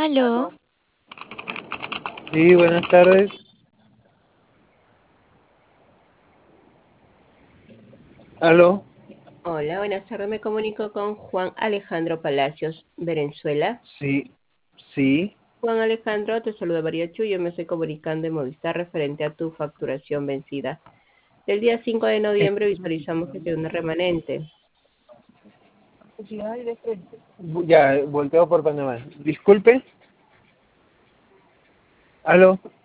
Aló, Sí, buenas tardes. Aló. Hola, buenas tardes. Me comunico con Juan Alejandro Palacios, Venezuela. Sí, sí. Juan Alejandro, te saluda María Chu. Yo me estoy comunicando en Movistar referente a tu facturación vencida. El día 5 de Eh, noviembre visualizamos que tiene un remanente. Ya, volteo por Panamá. Disculpe. Aló.